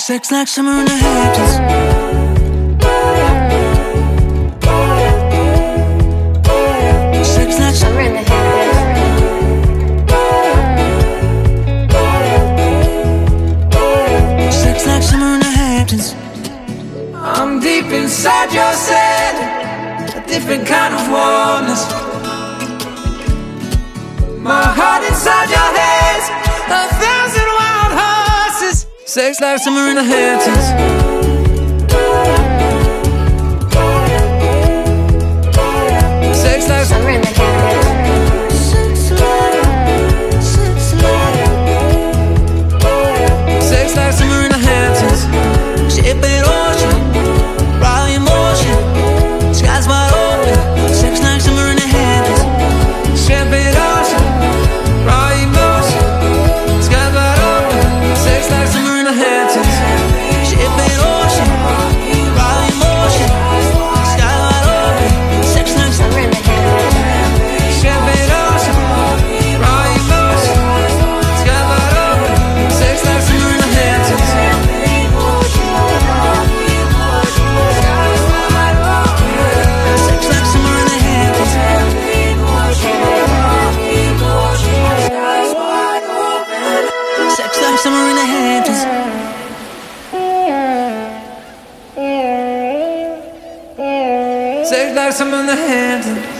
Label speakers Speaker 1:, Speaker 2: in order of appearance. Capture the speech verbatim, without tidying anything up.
Speaker 1: Sex like summer in the Hamptons. Sex like
Speaker 2: Summer in the Hamptons.
Speaker 1: Sex like summer in the Hamptons.
Speaker 3: I'm deep inside your sand, a different kind of warmness. My heart inside your hands, a thousand wild horses.
Speaker 1: Sex like summer in the Hamptons. Sex like
Speaker 2: Summer in the Hamptons.
Speaker 1: Sex like summer in the Hamptons. Shipping ocean, raw emotion, skies wide open. Sex like summer in the Hamptons.
Speaker 3: Shipping ocean, raw emotion, skies wide open.
Speaker 1: Sex like summer in the Hamptons. Shipping ocean, raw emotion, skies wide open. Sex like
Speaker 2: Summer in the Hamptons.
Speaker 3: Shipping ocean, raw emotion, skies wide open.
Speaker 1: sex like summer in the Hamptons. Sex like summer in the Hamptons. Sex like summer in the Hamptons.
Speaker 3: Sex like summer in the Hamptons.